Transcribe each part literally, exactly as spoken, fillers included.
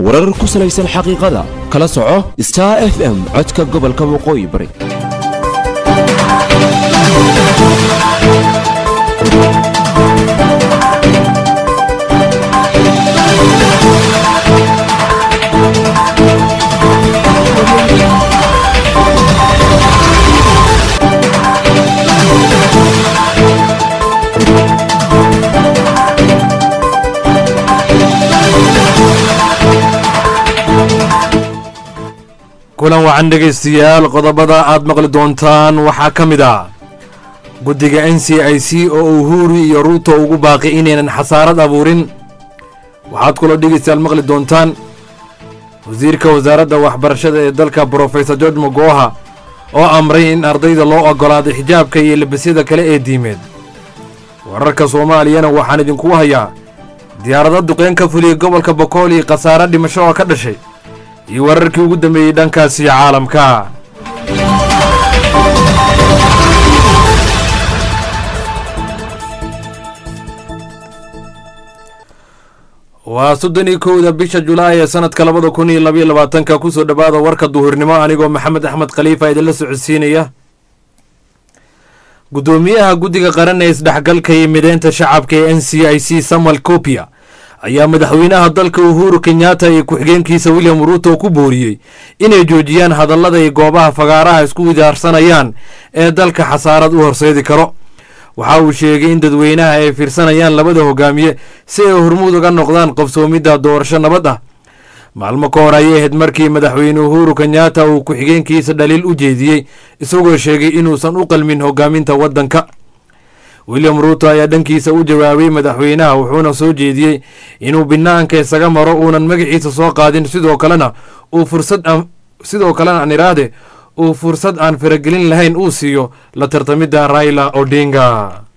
warar ku salaysan xaqiiqada kala soco Star F M codka gobolka waqooyi bari. kulan wacan dhegeystayaal qodobada aad maqli doontaan waxaa ka mid ah guddiga N C I C oo Uhuru iyo Ruto ugu baaqi inaynan xasaarad abuurin. waxaad kula dhegeystayaal maqli doontaan wasiirka wasaaradda waxbarashada ee dalka Professor George Magoha oo amray in ardayda loo ogolaado xijaabka iyo labisyada kale ee diimeed. wararka Soomaaliyana waxaan idinku hayaa diyaarado duqeyn ka fuliyay gobolka Boqol iyo khasaare dhimasho oo ka dhashay iyo wararkii ugu dambeeyay dhankaasi caalamka. waa soddon iyo kowda bisha Julaay ee sanadka labada kun iyo laba iyo labaatanka ku soo dhawaada warka duhurnimo anigoo Maxamed Axmed Khalifa idin la socodsiinaya. gudoomiyaha guddiga qaran ee isdhexgalka iyo mideynta shacabka ee N C I C Samuel Kopia ayaa madaxweynaha dalka Uhuru Kenyatta iyo ku-xigeenkiisa William Ruto ku booriyay inay joojiyaan hadallada iyo goobaha fagaaraha isku widaarsanayaan ee dalka xasaarad u horseedi karo. waxa uu sheegay in dadweynaha ay fiirsanayaan labada hogaamiye si ay hormuud uga noqdaan qabsoomidda doorasho nabad ah. maalmo ka hor ayay ahayd markii madaxweyne Uhuru Kenyatta uu ku-xigeenkiisa dhaliil u jeediyey isagoo sheegay inuusan u qalmin hogaaminta waddanka. William Ruto ayaa dhankiisa u jawaabay madaxweynaha wuxuuna soo jeediyey inuu binaanka isaga maro uunan magaciisa soo qaadin sidoo kalena uu fursad sidoo kalena aan iraade uu fursad aan faragelin lahayn uu siiyo la tartamidda Raila Odinga.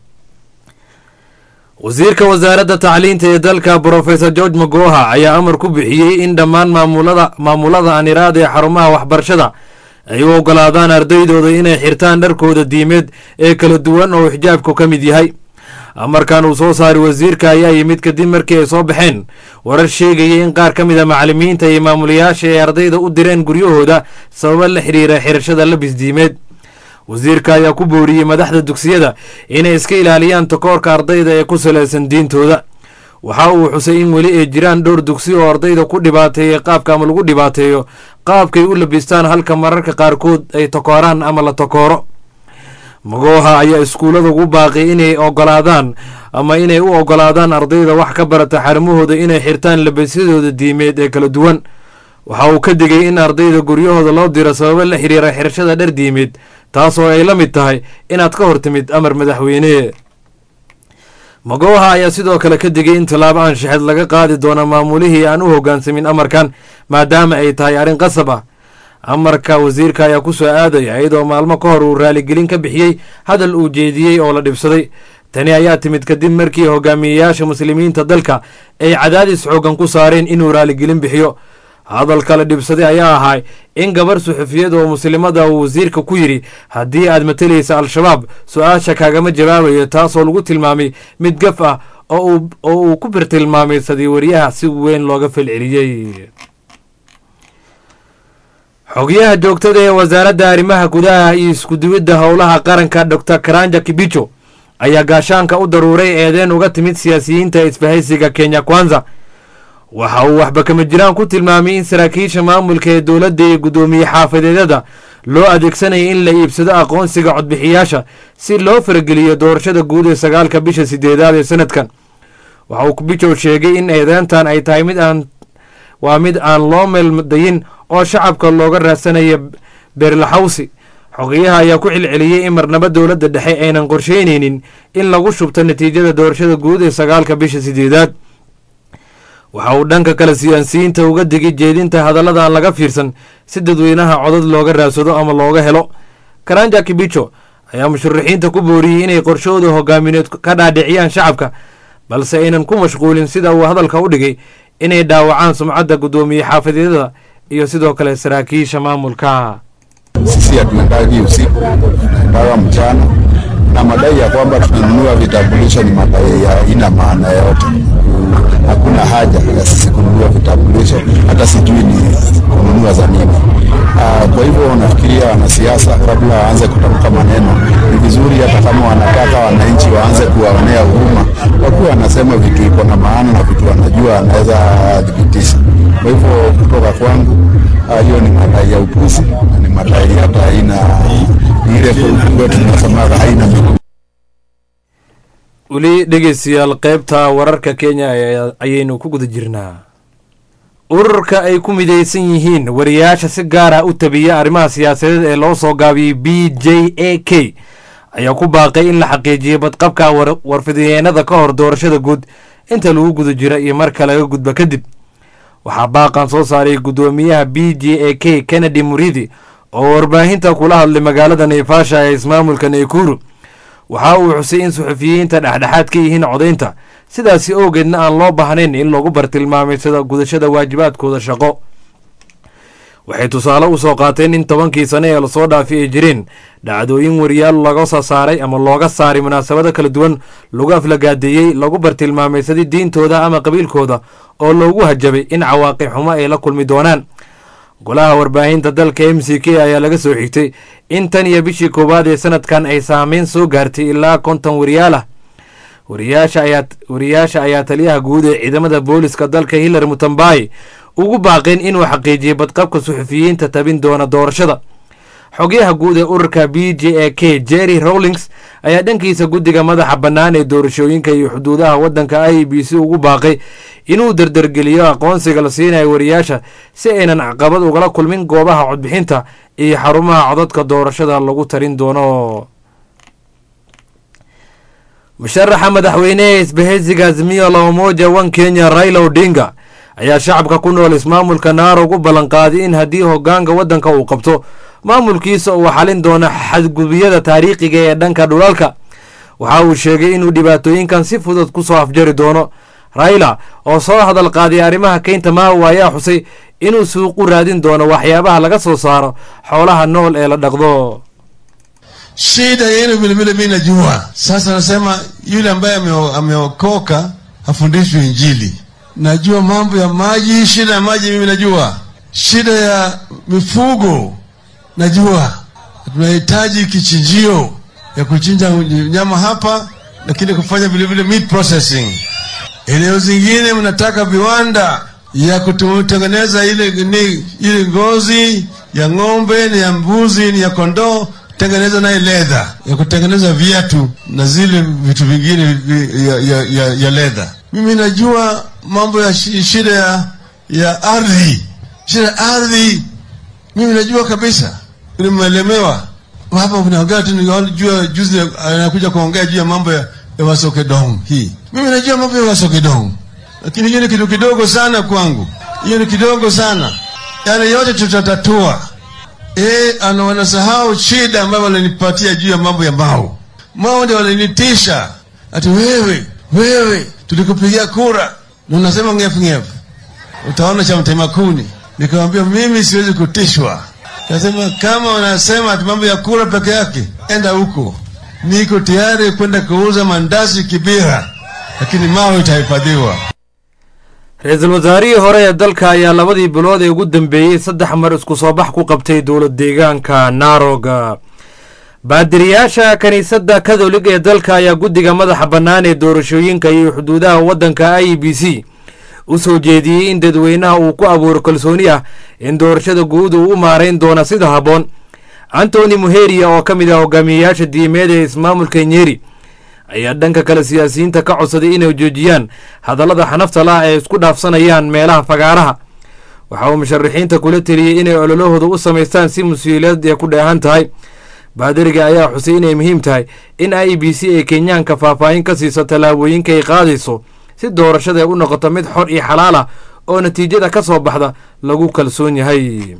wasiirka wasaaradda tacliinta ee dalka Professor George Magoha ayaa amar ku bixiyey in dhammaan maamulada maamulada aan iraade xarumaha waxbarashada ay u ogolaadaan ardaydooda inay xirtaan dharkooda diimeed ee kala duwan oo xijaabku ka mid yahay. amarkan uu soo saaray wasiirka ayaa yimid kadib markii ay soo baxeen warar sheegaya in qaar ka mid ah macallimiinta iyo maamulayaasha ay ardayda u direen guryahooda sababo la xiriira xirashada labis diimeed. wasiirka ayaa ku booriyey madaxda dugsiyada inay iska ilaaliyaan takoorka ardayda ee ku salaysan diintooda. waxa uu xusay in weli ay jiraan dhowr dugsi oo ardayda ku dhibaateeyay qaabka ama lagu dhibaateeyo qaabkay u labistaan halka mararka qaarkood ay takooraan ama la takooro. Magoha ayaa iskuulada ugu baaqay inay ogolaadaan ama inay u ogolaadaan ardayda wax ka barata xarumahooda inay xirtaan labisyadooda diimeed ee kala duwan. waxa uu ka digay in ardayda guryahooda loo diro sababo la xiriira xirashada dhar diimeed taasoo ay la mid tahay inaad ka hortimid amar madaxweyne. Magoha ayaa sidoo kale ka digay in tallaabo anshaxeed laga qaadi doono maamulihii aan u hoggaansamin amarkan maadaama ay tahay arrin qasab ah. amarka wasiirka ayaa ku soo aadaya iyadoo maalmo ka hor uu raaligelin ka bixiyey hadal uu jeediyey oo la dhibsaday. tani ayaa timid kadib markii hogaamiyeyaasha muslimiinta dalka ay cadaadis xoogan ku saareen inuu raaligelin bixiyo. hadalka la dhibsaday ayaa ahaa in gabar suxufiyad oo muslimada uu wasiirka ku yiri haddii aad matalaysa al-shabaab su-aasha kaagama jawaabayo taasoo lagu tilmaamay mid gaf ah oo uu ku birtilmaamay sadii wariyaha si weyn looga falceliyey. xogayaha joogtada ee wasaaradda arrimaha gudaha iyo isku duwidda howlaha qaranka Doctor Karanja Kibicho ayaa gaashaanka u daruuray eedeen uga timid siyaasiyiinta isbahaysiga Kenya Kwanza. waxa uu waxba kama jiraan ku tilmaamay in saraakiisha maamulka ee dowladda iyo gudoomiye xaafadeedada loo adeegsanayay in la iibsado aqoonsiga codbixiyaasha si loo farageliyo doorashada guud ee sagaalka bisha sideedaad ee sanadkan. waxa uu Kibicho sheegay in eedeyntan ay tahay mid aan waa mid aan loo meeldayin oo shacabka looga raadsanayo beerlaxawsi. xogayaha ayaa ku celceliyey in marnaba dowladda dhexe aynan qorsheynaynin in lagu shubto natiijada doorashada guud ee sagaalka bisha sideedaad. waxa uu dhanka kale siyaasiyiinta uga digay jeedinta hadallada aan laga fiirsan si dadweynaha codad looga raadsado ama looga helo. Karanja Kibicho ayaa musharaxiinta ku booriyey inay qorshooda hogaamineed ka dhaadhiciyaan shacabka balse aynan ku mashquulin sida uu hadalka u dhigay inay dhaawacaan sumcadda gudoomiye xaafadeedada iyo sidoo kale saraakiisha maamulka. sisi tunakaa usiku mpaka mchana na madai ya kwamba tunanunua vitambulisho ni madai ya ina maana yote. Hakuna haja ya sisi kununua vitambulisho. Hata waanze kutamka maneno. Ni vizuri hata kama wanataka wananchi waanze kuwaonea huruma, kwa kuwa anasema vitu iko na maana na vitu wanajua anaweza dhibitisha. Kwa hivyo kutoka kwangu, hiyo ni madai ya upuzi, ni madai hata haina ile kwa tunasema haina miguu. weli dhegeystayaal qaybta wararka Kenya ayaynu ku guda jirnaa. ururka ay ku midaysan yihiin wariyaasha si gaar ah u tabiya arrimaha siyaasadeed ee loo soo gaabiyay B J A K ayaa ku baaqay in la xaqiijiyo badqabka warfidiyeenada ka hor doorashada guud inta lagu guda jira iyo marka laga gudba kadib. waxaa baaqan soo saaray gudoomiyaha B J A K Kennedy Muridi oo warbaahinta kula hadlay magaalada Naivasha ee ismaamulka Nakuru. waxa uu xusay in suxufiyiinta dhexdhexaad ka yihiin codeynta, sidaasi awgeedna aan loo baahnayn in lagu bartilmaamay sida gudashada waajibaadkooda shaqo. waxay tusaale u soo qaateen in tobankii sano ee lasoo dhaafay ay jireen dhacdooyin wariyaal laga soo saaray ama looga saaray munaasabado kala duwan lagu aflagaadeeyey, lagu bartilmaamay sidii diintooda ama qabiilkooda oo loogu hajabay in cawaaqib xumo ay la kulmi doonaan. golaha warbaahinta dalka M C K ayaa laga soo xigtay in tan iyo bishii koowaad ee sanadkan ay saameyn soo gaartay ilaa konton wariyaal ah. wariyaasha ayaa wariyaasha ayaa taliyaha guud ee ciidamada booliska dalka Hilary Mutambai ugu baaqeen inuu xaqiijiyo badqabka suxufiyiinta tabin doona doorashada. xogayaha guud ee ururka B J A K Jerry Rawlings ayaa dhankiisa guddiga madaxa bannaan ee doorashooyinka iyo xuduudaha waddanka I E B C ugu baaqay inuu dardargeliyo aqoonsiga la siinayo wariyaasha si aynan caqabad ugala kulmin goobaha codbixinta iyo xarumaha codadka doorashada lagu tarin doono. musharaxa madaxweynaha isbahaysiga Azimio la Umoja One Kenya Raila Odinga ayaa shacabka ku nool ismaamulka Narok u ballan qaaday in haddii hoggaanka waddanka uu qabto maamulkiisa uu xalin doono xadgudubiyada taariikhiga ee dhanka dhulalka. waxa uu sheegay inuu dhibaatooyinkan si fudud ku soo afjari doono. Raila oo soo hadal qaaday arrimaha keynta Mau ayaa xusay inuu suuq u raadin doono waxyaabaha laga soo saaro xoolaha nool ee la dhaqdo. shida yenu vile vile mimi najua. Sasa nasema yule ambaye ameokoka hafundishwi Injili. Najua mambo ya maji, shida ya maji mimi najua. Shida ya mifugo najua. Tunahitaji kichinjio ya kuchinja nyama hapa, lakini kufanya vile vile meat processing. Eneo zingine mnataka viwanda ya kutengeneza ile ni ile ngozi ya ng'ombe, ni ya mbuzi, ni ya kondoo, tengeneza na leather ya kutengeneza viatu na zile vitu vingine ya ya ya, ya leather. Mimi najua mambo ya shida ya, ya ardhi. Shida ardhi mimi najua kabisa. Nimelemewa hapa kuna wakati tunajua juzi anakuja kuongea juu ya mambo ya, ya Wasokedong hii. Mimi najua mambo ya Wasokedong, lakini hiyo ni kitu kidogo sana kwangu. Hiyo ni kidogo sana. Yale yote tutatatua. Eh, ana wanasahau shida ambayo walinipatia juu ya mambo ya Mau. Mau ndio walinitisha. Ati wewe, wewe tulikupigia kura na unasema ngefu ngefu. Utaona cha mtema kuni. Nikamwambia mimi siwezi kutishwa. Nasema kama wanasema ati mambo ya kura peke yake, enda huko. Niko tayari kwenda kuuza mandazi Kibera, lakini Mau itahifadhiwa. Ra'iisul Wasaarihii hore ee dalka ayaa labadii bilood ee ugu dambeeyay saddex mar isku soo bax ku qabtay dowlad deegaanka Narok. baadiriyaasha kaniisadda Catholic ee dalka ayaa guddiga madaxa bannaan ee doorashooyinka iyo xuduudaha waddanka I E B C u soo jeediyey in dadweynaha uu ku abuuro kalsooni ah in doorashada guud uu u maareyn doono sida habboon. Anthony Muheria oo ka mid ah hogaamiyayaasha diimeed ee ismaamulka Nyeri ayaa dhanka kale siyaasiyiinta ka codsaday inay joojiyaan hadallada xanafta leh ee isku dhaafsanayaan meelaha fagaaraha. waxa uu musharaxiinta kula taliyay inay ololahooda u sameystaan si mas'uuliyad ay ku dheehan tahay. baadiriga ayaa xusay inay muhiim tahay in I E B C ay Kenyaanka faahfaahin ka siiso tallaabooyinka ay qaadayso si doorashada ay u noqoto mid xor iyo xalaal ah oo natiijada ka soo baxda lagu kalsoon yahay.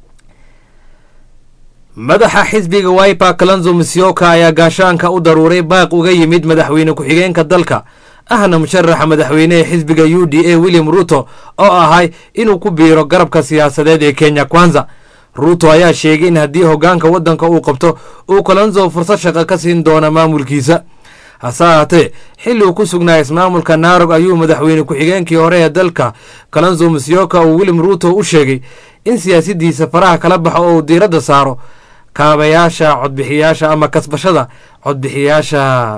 madaxa xisbiga Wiper Kalonzo Musyoka ayaa gaashaanka u daruuray baaq uga yimid madaxweyne ku-xigeenka dalka ahna musharaxa madaxweynaha xisbiga U D A William Ruto oo ahay inuu ku biiro garabka siyaasadeed ee Kenya Kwanza. Ruto ayaa sheegay in haddii hoggaanka waddanka uu qabto uu Kalonzo fursad shaqo ka siin doono maamulkiisa. hase ahaatee xilli uu ku sugnaa ismaamulka Narok ayuu madaxweyne ku-xigeenkii hore ee dalka Kalonzo Musyoka uu William Ruto u sheegay in siyaasadiisa faraha kala baxo oo diiradda saaro kaabayaasha codbixiyaasha ama kasbashada codbixiyaasha.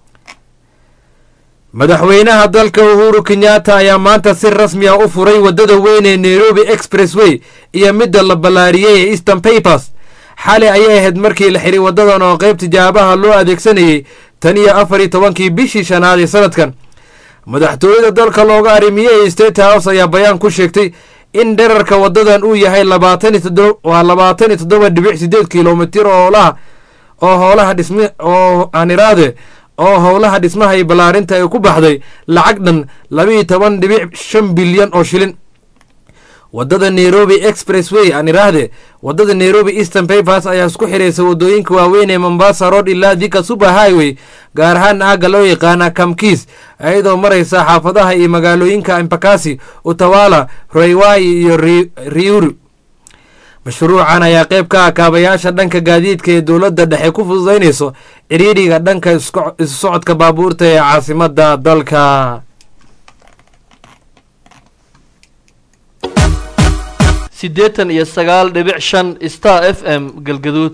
madaxweynaha dalka uhuru kenyatta ayaa maanta si rasmi ah u furay waddada weyn ee nairobi expressway iyo midda la ballaariyey ee eastern papers. xali ayay ahayd markii la xiray waddadan oo qayb tijaabaha loo adeegsanayay tan iyo afar iyo tobankii bishii shanaad ee sanadkan. madaxtooyada dalka looga arrimiyey state house ayaa bayaan ku sheegtay in dherarka waddadan uu yahay labaatan iyo toddoba waa labaatan iyo toddoba dhibic sideed kilomitir oo howlaha oo howlaha dhisme oo aaniraade oo howlaha dhismaha iyo ballaarinta ay ku baxday lacag dhan laba iyo toban dhibic shan bilyan oo shilin. waddada nairobi expressway aan iraahde waddada nairobi eastern papers ayaa isku xiraysa waddooyinka waaweyn ee mombasa road ilaa thika super highway, gaar ahaan aagga loo yaqaana kamkiis, iyadoo maraysa xaafadaha iyo magaalooyinka embakasi, utawala, raiwai iyo riuru. mashruucan ayaa qayb ka ah kaabayaasha dhanka gaadiidka ee dowladda dhexe ku fududaynayso ciriiriga dhanka isu socodka baabuurta ee caasimadda dalka. siddeetan iyo sagaal dhibic shan star f m galgaduud.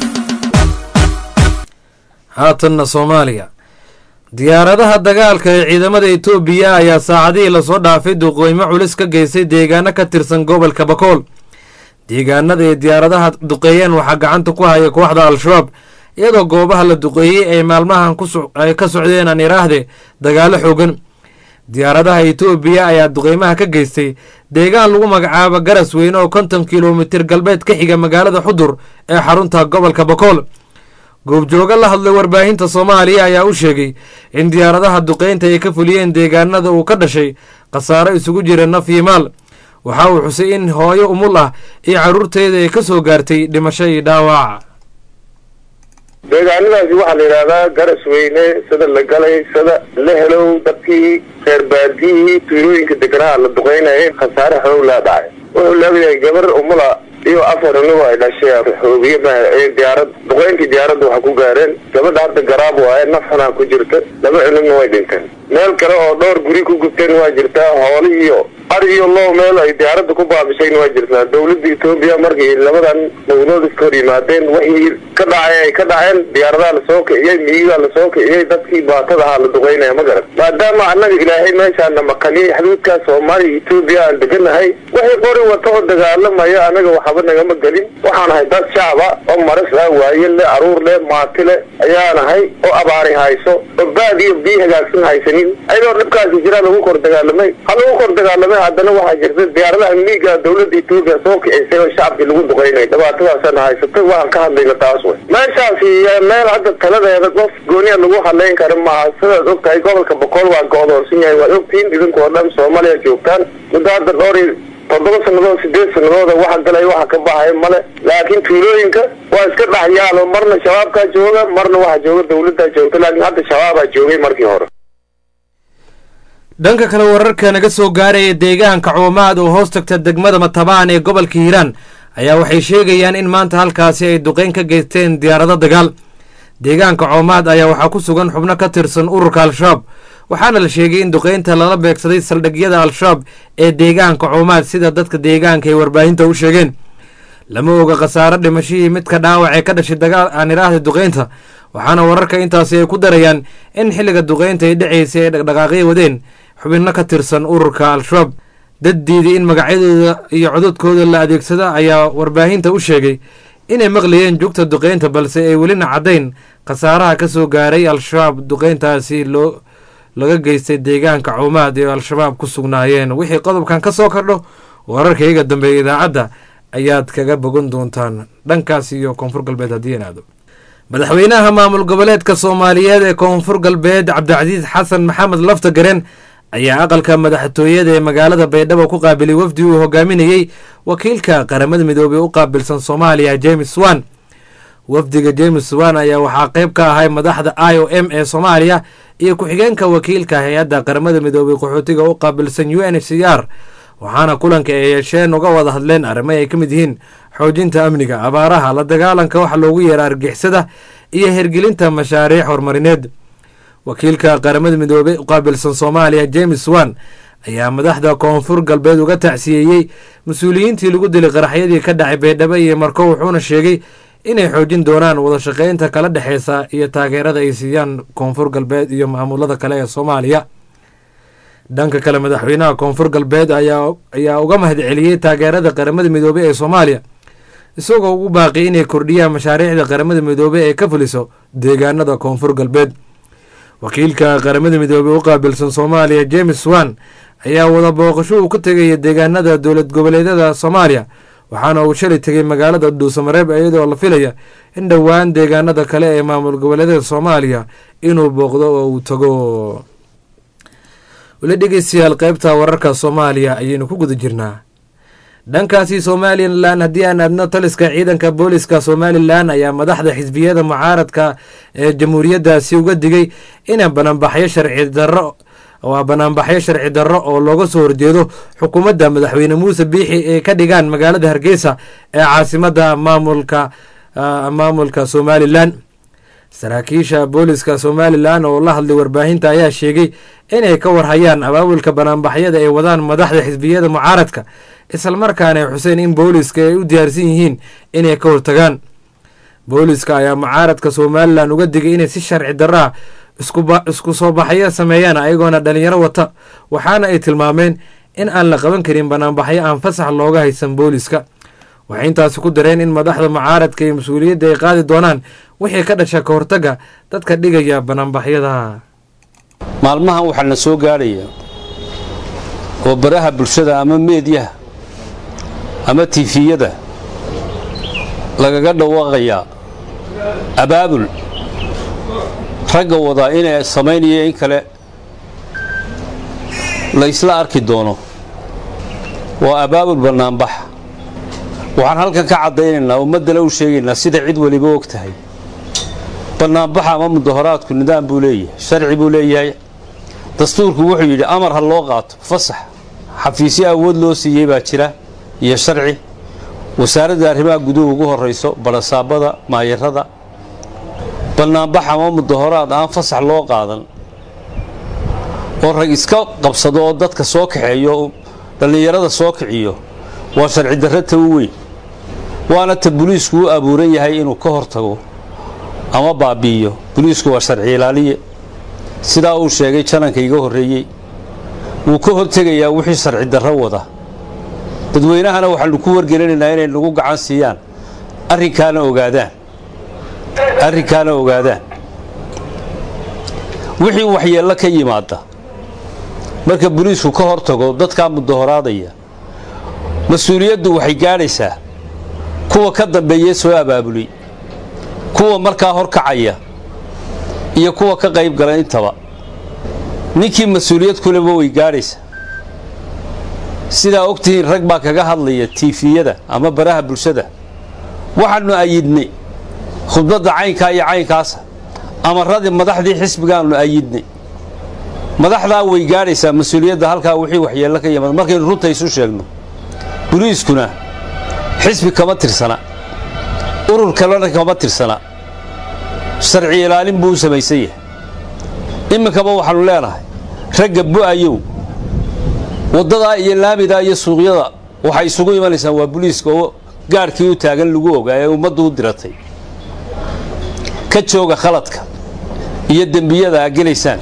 haatanna soomaaliya. diyaaradaha dagaalka ee ciidamada etoobiya ayaa saacadihii lasoo dhaafay duqeymo culus ka geystay deegaano ka tirsan gobolka bakool. deegaanada ay diyaaradaha duqeeyeen waxaa gacanta ku haya kooxda al-shabaab, iyadoo goobaha la duqeeyey ay maalmahan ay ka socdeen aan iraahde dagaalo xoogan. diyaaradaha etoobiya ayaa duqeymaha ka geystay deegaan lagu magacaabo garas weyne oo konton kilomitir galbeed ka xiga magaalada xudur ee xarunta gobolka bakool. goobjooga la hadlay warbaahinta soomaaliya ayaa u sheegay in diyaaradaha duqeynta ay ka fuliyeen deegaanada uu ka dhashay khasaaro isugu jira naf iyo maal. waxa uu xusay in hooyo umul ah iyo carruurteeda ay ka soo gaartay dhimasho iyo dhaawac. deegaanadaasi waxaa la yidhaahdaa garas weyne, sida la galay, sida la helow, dadkii reer baadiyihii tuulooyinka deganaa la duqeynayay khasaare xoog laa dhacay. wuxuu leeyahay gabar umula iyo afar anigo ay dhashay xoogiye diyaarad duqeyntii diyaaradda waxa ku gaareen. gabadha hadda garaab waaye, naf xunaa ku jirta, laba cunugna way dhinteen. meel kale oo dhowr guri ku gubteen waa jirtaa. hooli iyo ar iyo loo meel ay diyaaradda ku baabishayna waa jirtaa. dowladda etoobiya markii labadan dowladood iska hor yimaadeen wixii ka dhacay ay ka dhaceen, diyaaradaha lasoo kiciyey, miyigaa lasoo kiciyey, dadkii baatada ahaa la duqeynaya ma garan. maadaama annaga ilaahay meeshaana maqaniyey xuduudkaa soomaaliya etoobiya aan deganahay, wixii qori wata oo dagaalamaya anaga waxba nagama gelin. waxaan ahay dad shacaba oo maras ah, waaye le, aruur le, maati le ayaan ahay, oo abaari hayso, oo baad iyo biyo hagaagsan haysanin. ayadoo dhibkaasi jiraa lagu kor dagaalamay ha lagu kor dagaalamay haddana waxaa jirta diyaaradaha miiga dowladda etoobiya soo kicisay oo shacabkii lagu duqeynay. dhibaatadaasana haysatay, waxaan ka hadlayna taas wey. meeshaasi meel hadda taladeeda qof gooniya lagu hadlayn kara maaha. sidaad og tahay gobolka boqol waa go-doonsan yahay, waad ogtihiin idinkoo dhan soomaaliya joogtaan. muddo hadda dhowr toddoba sannadood sideed sanadooda waxa galay waxa ka baxaya male. laakiin tuulooyinka waa iska dhaxyaalo, marna shabaabkaa jooga, marna waxa jooga dowladdaa joogta. laakiin hadda shabaabaa joogay markii hore. dhanka kale wararka naga soo gaaraya deegaanka coomaad oo hoos tagta degmada matabaan ee gobolka hiiraan ayaa waxay sheegayaan in maanta halkaasi ay duqeyn ka geysteen diyaarado dagaal. deegaanka coomaad ayaa waxaa ku sugan xubno ka tirsan ururka al-shabaab, waxaana la sheegay in duqeynta lala beegsaday saldhigyada al-shabaab ee deegaanka coomaad sida dadka deegaanka ay warbaahinta u sheegeen. lama oga khasaaro dhimashihii midka dhaawac ee ka dhashay dagaal aan iraahda duqeynta, waxaana wararka intaasi ay ku darayaan in xilliga duqeynta ay dhacaysay ay dhaqdhaqaaqyo wadeen xubinno ka tirsan ururka al-shabaab. dad diiday in magacyadooda iyo cododkooda la adeegsada ayaa warbaahinta u sheegay inay maqlayeen joogta duqeynta, balse ay welina caddayn khasaaraha ka soo gaaray al-shabaab duqeyntaasi loo laga geystay deegaanka coomaad ee al-shabaab ku sugnaayeen. wixii qodobkan ka soo kordho wararkayga dambeeya idaacadda ayaad kaga bogan doontaan dhankaas iyo koonfur galbeed haddii aan aado. madaxweynaha maamul goboleedka soomaaliyeed ee koonfur galbeed cabdicasiis xasan maxamed lafta garen ayaa aqalka madaxtooyada ee magaalada baydhabo ku qaabilay wafdi uu hogaaminayey wakiilka qaramada midoobey u qaabilsan soomaaliya james wan. wafdiga james wan ayaa waxaa qayb ka ahay madaxda i o m ee soomaaliya iyo ku-xigeenka wakiilka hay-adda qaramada midoobey qaxootiga u qaabilsan u n h c r, waxaana kulanka ay yeesheen uga wada hadleen arrimo ay ka mid yihiin xoojinta amniga, abaaraha, la dagaalanka waxa loogu yeera argixisada iyo hergelinta mashaariic horumarineed. wakiilka qaramada midoobey u qaabilsan soomaaliya james wan ayaa madaxda koonfur galbeed uga tacsiyeeyey mas-uuliyiintii lagu dilay qaraxyadii ka dhacay baydhabo iyo marko, wuxuuna sheegay inay xoojin doonaan wada shaqaynta kala dhexeysa iyo taageerada ay siiyaan koonfur galbeed iyo maamulada kale ee soomaaliya. dhanka kale madaxweynaha koonfur galbeed ayaa ayaa uga mahadceliyey taageerada qaramada midoobey ee soomaaliya, isagoo ugu baaqi inay kordhiyaan mashaariicda qaramada midoobey ee ka fuliso deegaanada koonfur galbeed. wakiilka qaramada midoobey u qaabilsan soomaaliya james wan ayaa wada booqasho uu ka tegaya deegaanada dowlad goboleedyada soomaaliya, waxaana uu shalay tegay magaalada dhuusamareeb iyadoo la filaya in dhowaan deegaanada kale ee maamul goboleedyada soomaaliya inuu booqdo oo uu tago. weli dhegeystayaal qaybta wararka soomaaliya ayaynu ku guda jirnaa. dhankaasi somalilan haddii aan aadno, taliska ciidanka booliska somalilan ayaa madaxda xisbiyada mucaaradka ee jamhuuriyaddaasi uga digay inay banaanbaxyo sharci darro waa banaanbaxyo sharci darro oo looga soo horjeedo xukuumadda madaxweyne muuse biixi ee ka dhigaan magaalada hargeysa ee caasimada maamulka maamulka somalilan. saraakiisha booliska somalilan oo la hadlay warbaahinta ayaa sheegay inay ka warhayaan abaabulka banaanbaxyada ay wadaan madaxda xisbiyada mucaaradka, islamarkaana ay xuseen in booliska ay u diyaarsan yihiin inay ka hortagaan. booliska ayaa mucaaradka somalilan uga digay inay si sharci darraa isku soo baxyo sameeyaan ayagoona dhalinyaro wata, waxaana ay tilmaameen in aan la qaban karin banaanbaxyo aan fasax looga haysan booliska. waxay intaasi ku dareen in madaxda mucaaradka iyo mas-uuliyadda ay qaadi doonaan wixii ka dhasha ka hortaga dadka dhigaya banaanbaxyada. maalmahan waxaa na soo gaadhaya oo baraha bulshada ama meediyaha ama tifiyada lagaga dhawaaqayaa abaabul ragga wadaa inay samaynayo in kale la isla arki doono. waa abaabul banaanbax. waxaan halkan ka caddaynaynaa ummaddana u sheegaynaa sida cid waliba og tahay, banaanbaxa ama mudaharaadku nidaam buu leeyahay, sharci buu leeyahay. dastuurku wuxuu yidhi amar ha loo qaato fasax, xafiisyo awood loo siiyey baa jira iyo sharci. wasaaradda arrimaha guduhu ugu horrayso, barasaabada, maayarada. banaanbax ama mudaharaad aan fasax loo qaadan oo rag iska qabsado oo dadka soo kaxeeyo, dhallinyarada soo kiciyo, waa sharci darro ta u weyn. waana ta buliisku u abuuran yahay inuu ka hortago ama baabi'iyo. buliisku waa sharci ilaaliye, sidaa uu sheegay jananka iga horreeyey. wuu ka hortegayaa wixii sharci darro wada. dadweynahana waxaanu ku wargelinaynaa inay nagu gacan siiyaan, arrinkaana ogaadaan arrinkaana ogaadaan wixii waxyeello ka yimaada marka buliisku ka hortago dadkaa mudaharaadaya. mas-uuliyaddu waxay gaadhaysaa kuwa ka dambeeye soo abaabulay, kuwa markaa horkacaya iyo kuwa ka qayb gala intaba. ninkii mas-uuliyad kuleba way gaadhaysaa. sidaa ogtihiin rag baa kaga hadlaya tiifiyada ama baraha bulshada. waxaanu ayidnay khudbadda caynkaa iyo caynkaasa, amaradii madaxdii xisbigaanu ayidnay. madaxdaa way gaadhaysaa mas-uuliyadda halkaa wixii waxyeello ka yimaada markaynu runta isu sheegno. buliiskuna xisbi kama tirsana, urur kalena kama tirsana, sharci ilaalin buu u samaysan yahay. iminkaba waxaanu leenahay ragga bu'ayow waddadaa iyo laamidaa iyo suuqyada waxay isugu imanaysaan waa buliiska oo gaadhkii u taagan lagu ogaa ee ummaddu u diratay. ka jooga khaladka iyo dembiyada aad gelaysaan.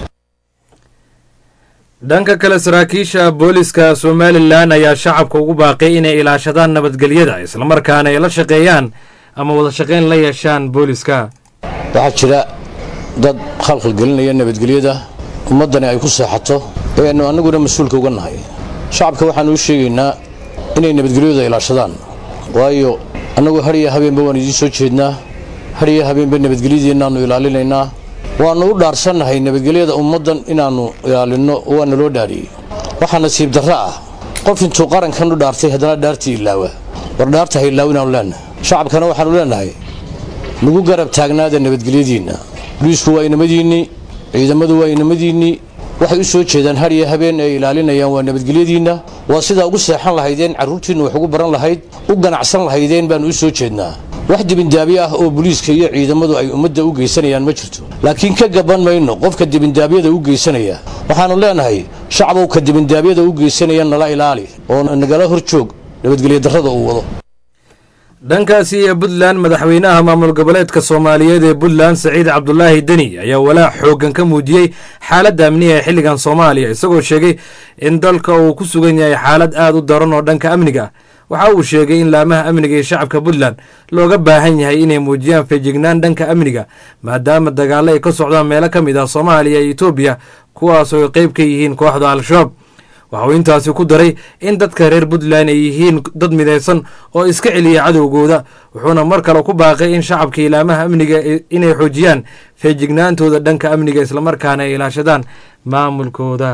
dhanka kale saraakiisha booliska somalilan ayaa shacabka ugu baaqay inay ilaashadaan nabadgelyada, islamarkaana ay la shaqeeyaan ama wada shaqayn la yeeshaan booliska. waxaa jira dad khalkhal gelinaya nabadgelyada ummaddani ay ku seexato eenu annaguna mas-uulka uga nahay. shacabka waxaanu u sheegaynaa inay nabadgelyada ilaashadaan, waayo annagu har iyo habeenba waan idiin soo jeednaa. har iyo habeenba nabadgelyadiinnaannu ilaalinaynaa. waannu u dhaarsannahay nabadgelyada ummaddan inaannu ilaalinno oo waana loo dhaariyey. waxaa nasiib darro ah qof intuu qarankan u dhaartay haddana dhaartii ilaawa. war dhaarta ha ilaaw inaanu leennahay. shacabkana waxaannu leennahay nagu garab taagnaada nabadgelyadiinna. buliisku waa inamadiinnii, ciidamadu waa inamadiinnii. waxay u soo jeedaan har iyo habeen ay ilaalinayaan waa nabadgelyadiinna. waa sidaa ugu seexan lahaydeen, carruurtiinnu wax ugu baran lahayd, u ganacsan lahaydeen baannu u soo jeednaa. wax dibindaabyo ah oo buliiska iyo ciidamadu ay ummadda u geysanayaan ma jirto, laakiin ka gaban mayno qofka dibindaabyada u geysanaya. waxaannu leenahay shacbow ka dibindaabyada u geysanaya nala ilaali oo nagala hor joog nabadgelyo darrada uu wado. dhankaasi ee puntland madaxweynaha maamul goboleedka soomaaliyeed ee puntland saciid cabdulaahi deni ayaa walaac xooggan ka muujiyey xaaladda amniga ee xilligan soomaaliya isagoo sheegay in dalka uu ku sugan yahay xaalad aad u daran oo dhanka amniga ah waxa uu sheegay in laamaha amniga ee shacabka puntland looga baahan yahay inay muujiyaan feejignaan dhanka amniga maadaama dagaallo ay ka socdaan meelo ka mid ah soomaaliya iyo etoobiya kuwaasoo ay qayb ka yihiin kooxda al-shabaab waxa uu intaasi ku daray in dadka reer puntland ay yihiin dad midaysan oo iska celiya cadowgooda wuxuuna mar kale ku baaqay in shacabka ilaamaha amniga inay xoojiyaan feejignaantooda dhanka amniga islamarkaana ay ilaashadaan maamulkooda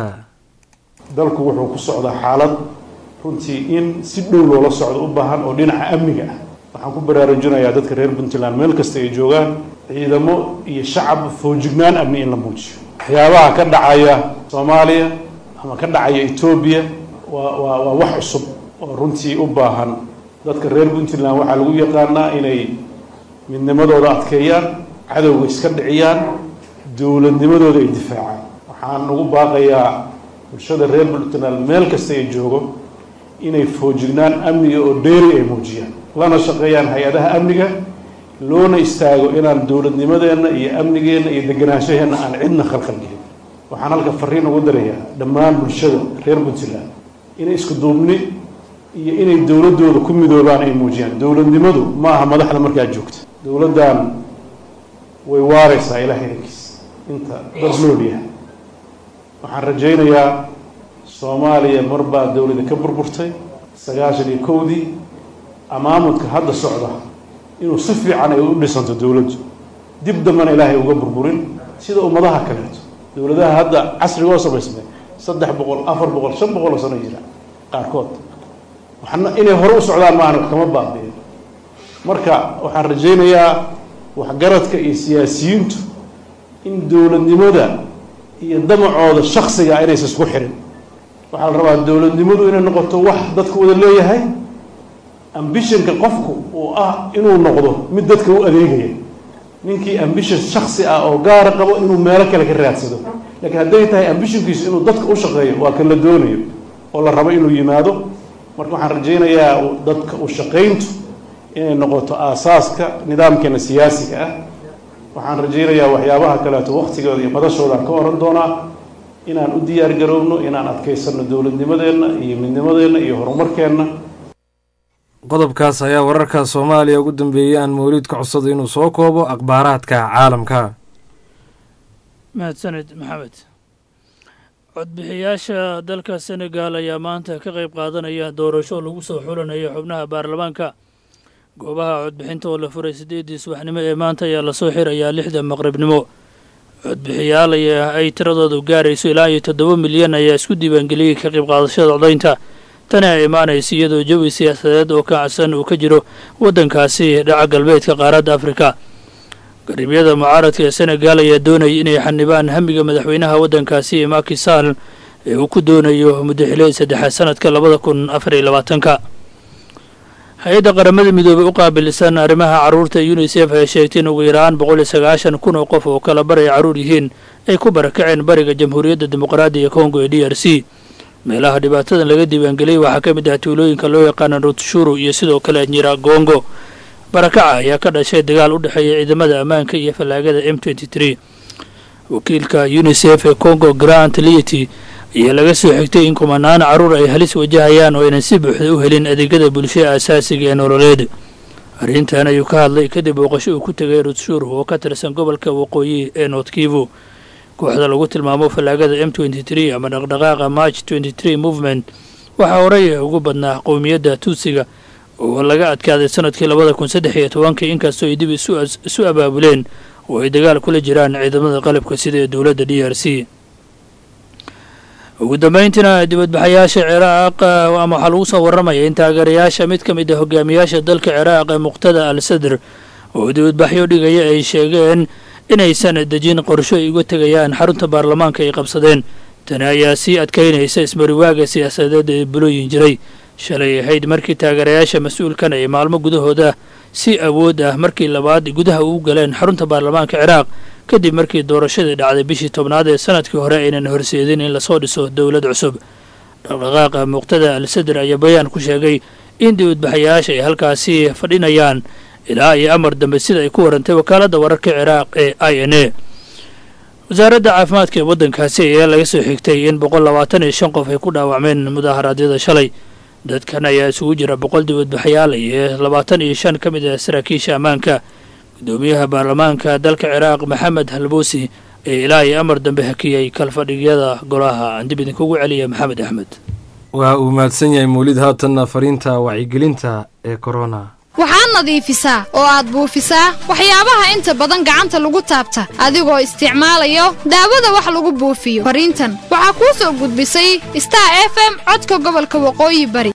dalku wuxuu ku socdaa xaalad runtii in si dhow loola socdo u baahan oo dhinaca amniga ah waxaan ku baraarujinayaa dadka reer puntland meel kasta ay joogaan ciidamo iyo shacab foojignaan amni in la muujiyo waxyaabaha ka dhacaya soomaaliya ama ka dhacaya etoobiya waa waa waa wax cusub oo runtii u baahan dadka reer puntland waxaa lagu yaqaanaa inay midnimadooda adkeeyaan cadowga iska dhiciyaan dowladnimadooda ay difaacaan waxaan ugu baaqayaa bulshada reer puntland meel kasta ay joogo inay foojignaan amniga oo dheeri ay muujiyaan lana shaqeeyaan hay-adaha amniga loona istaago inaan dowladnimadeenna iyo amnigeenna iyo deganaanshaheena aan cidna khalkhal gelin waxaan halka fariin ugu darayaa dhammaan bulshada reer puntland inay isku duubni iyo inay dowladooda ku midoobaan ay muujiyaan dowladnimadu ma aha madaxda markaa joogta dowladdan way waareysaa ilaah idankiis inta dad nool yahay waxaan rajaynayaa soomaaliya marbaa dowlada ka burburtay sagaashan iyo kowdii amaamudka hadda socda inuu si fiican ay u dhisanto dowladdu dib dambana ilaahay uga burburin sida ummadaha kaleeto dowladaha hadda casrigoo samaysmay saddex boqol afar boqol shan boqol oo sano jira qaarkood waxna inay hore u socdaan maahan wax kama baabi'in marka waxaan rajaynayaa waxgaradka iyo siyaasiyiintu in dowladnimada iyo damacooda shaksiga inaysan isku xirin waxaa la rabaa dowladnimadu inay noqoto wax dadku wada leeyahay ambishanka qofku uu ah inuu noqdo mid dadka u adeegaya ninkii ambishan shaksi ah oo gaara qabo inuu meelo kale ka raadsado laakiin hadday tahay ambishankiisu inuu dadka u shaqeeyo waa kan la doonayo oo la rabo inuu yimaado marka waxaan rajaynayaa dadka u shaqayntu inay noqoto aasaaska nidaamkeena siyaasiga ah waxaan rajaynayaa waxyaabaha kaleeto waktigooda iyo madashoodaan ka oran doonaa inaan u diyaar garoobno inaan adkaysano dowladnimadeenna iyo midnimadeenna iyo horumarkeenna qodobkaas ayaa wararka soomaaliya ugu dambeeyey aan mawliid ka codsaday inuu soo koobo akhbaaraadka caalamka mahadsanid maxamed codbixiyaasha dalka senegal ayaa maanta ka qayb qaadanaya doorasho lagu soo xulanayo xubnaha baarlamaanka goobaha codbixinta oo la furay siddeeddii subaxnimo ee maanta ayaa lasoo xirayaa lixda maqribnimo codbixiyaal ay tiradoodu gaarayso ilaa iyo toddoba milyan ayaa isku diiwaangeliyey ka qayb qaadashada codaynta tani ay imaanaysa iyadoo jawi siyaasadeed oo kacsan uu ka jiro waddankaasi dhaca galbeedka qaaradda afrika garibyada mucaaradka ee senegal ayaa doonayay inay xanibaan hamiga madaxweynaha waddankaasi Macky Sall ee uu ku doonayo muddo xileed saddexaad sanadka labada kun afar iyo labaatanka hay-adda qaramada midoobay u qaabilsan arrimaha carruurta unisef ay sheegtay in ugu yaraan boqol iyo sagaashan kun oo qof oo kala baraya carruur yihiin ay ku barakaceen bariga jamhuuriyadda dimuqraadiga kongo ee d r c meelaha dhibaatadan laga diiwaangeliyey waxaa ka mid ah tuulooyinka loo yaqaana rutshuru iyo sidoo kale nyiragongo barakaca ayaa ka dhashay dagaal u dhexeeya ciidamada ammaanka iyo fallaagada m wakiilka unisef ee congo grant liety ayaa laga soo xigtay in kumanaan carruur ay halis wajahayaan oo aynan si buuxda u helin adeegyada bulshada aasaasiga ee nololeed arrintan ayuu ka hadlay kadib booqasho uu ku tegay rutshuru oo ka tirsan gobolka waqooyi ee north kivu kooxda lagu tilmaamo fallaagada m ama dhaqdhaqaaqa march movement waxaa horey ugu badnaa qowmiyadda tuutsiga oo laga adkaaday sanadkii labada kun saddex iyo tobankii inkastoo ay dib isu abaabuleen oo ay dagaal kula jiraan ciidamada qalabka sida ee dowladda d r c ugu dambayntiina dibadbaxayaasha ciraaq ama waxaa lagu soo warramaya in taageerayaasha mid ka mid a hogaamiyaasha dalka ciraaq ee muqtada al sadr oo dibadbaxyo dhigaya ay sheegeen inaysan dejin qorsho ay uga tegayaan xarunta baarlamaanka ay qabsadeen tani ayaa sii adkaynaysa ismariwaaga siyaasadeed ee bulooyin jiray shalay ahayd markii taageerayaasha mas-uulkan ay maalmo gudahooda si awood ah markii labaad gudaha ugu galeen xarunta baarlamaanka ciraaq kadib markii doorashadii dhacday bishii tobnaad ee sanadkii hore aynan horseedin in lasoo dhiso dowlad cusub dhaqdhaqaaqa muqtada al sadr ayaa bayaan ku sheegay in dibadbaxayaasha ay halkaasi fadhinayaan ilaa iyo amar dambe sida ay ku warantay wakaaladda wararka ciraaq ee i n a wasaaradda caafimaadka ee waddankaasi ayaa laga soo xigtay in boqol labaatan iyo shan qof ay ku dhaawacmeen mudaharaadyada shalay dadkan ayaa isugu jira boqol dibadbaxyaal iyo labaatan iyo shan ka mid ah saraakiisha ammaanka gudoomiyaha baarlamaanka dalka ciraaq maxamed halbuusi ee ilaa iyo amar dambe hakiyey kalfadhigyada golaha aan dib idinkugu celiya maxamed axmed waa uu mahadsan yahay mawlid haatanna fariinta wacyigelinta ee corona waxaad nadiifisaa oo aad buufisaa waxyaabaha inta badan gacanta lagu taabta adigoo isticmaalayo daawada wax lagu buufiyo fariintan waxaa kuu soo gudbisay star f m codka gobolka waqooyi bari.